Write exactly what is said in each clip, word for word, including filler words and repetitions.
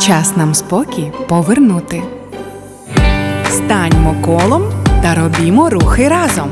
Час нам спокій повернути. Станьмо колом та робімо рухи разом.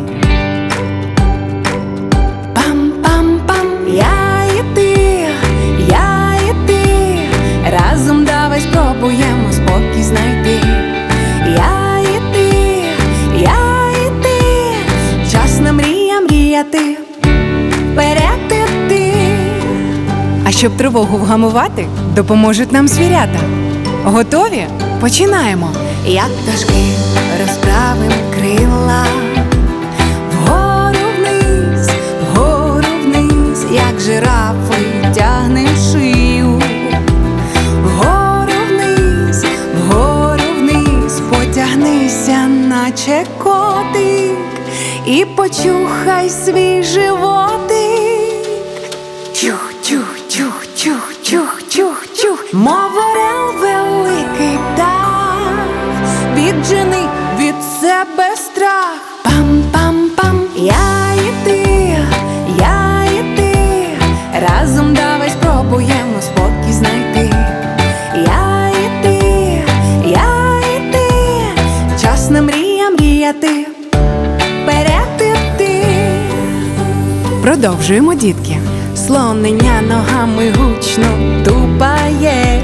Пам-пам-пам, я і ти, я і ти, разом давай спробуємо спокій знайти. Я і ти, я і ти, час на мрія мріяти, вперед іти. А щоб тривогу вгамувати, допоможуть нам звірята. Готові? Починаємо! Як пташки розправим крила, вгору вниз, вгору вниз, як жирафи тягнем шию. Вгору вниз, вгору вниз, потягнися, наче котик, і почухай свій животик. Чух, чух, чух, чух, чух, чух, чух, мов орел великий птах, віджени від себе страх. Пам-пам-пам, я і ти, я і ти, разом давай спробуємо спокій знайти. Я і ти, я і ти, час на мрія мріяти, вперед іти. Продовжуємо, дітки. Слонення ногами гучно тупає,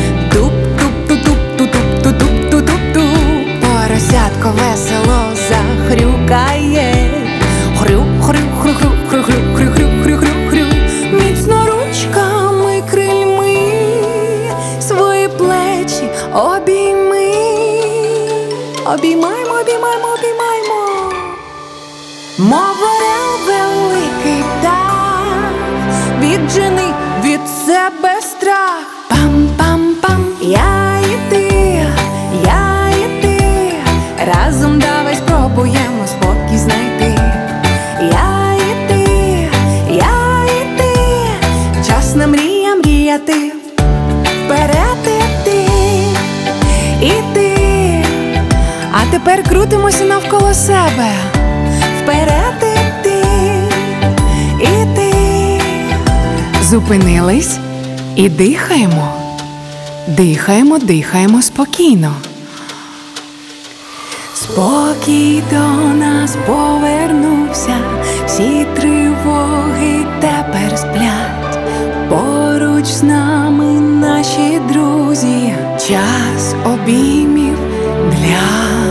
туп-туп-ту-туп-ту-туп-ту-туп-ту-туп-ту. Поросятко весело захрюкає, хрю-хрю-хрю-хрю-хрю-хрю-хрю-хрю-хрю-хрю. Міцно ручками крильми свої плечі обійми. Обіймаймо, обіймаймо, обіймаймо. Мов орел великий птах, віджени від себе страх. Пам-пам-пам, я і ти, я і ти, разом давай спробуємо спокій знайти. Я і ти, я і ти, час на мрія мріяти, вперед іти, іти. А тепер крутимося навколо себе. Вперед іти, іти. Зупинились і дихаємо. Дихаємо, дихаємо спокійно. Спокій до нас повернувся, всі тривоги тепер сплять. Поруч з нами наші друзі, час обіймів для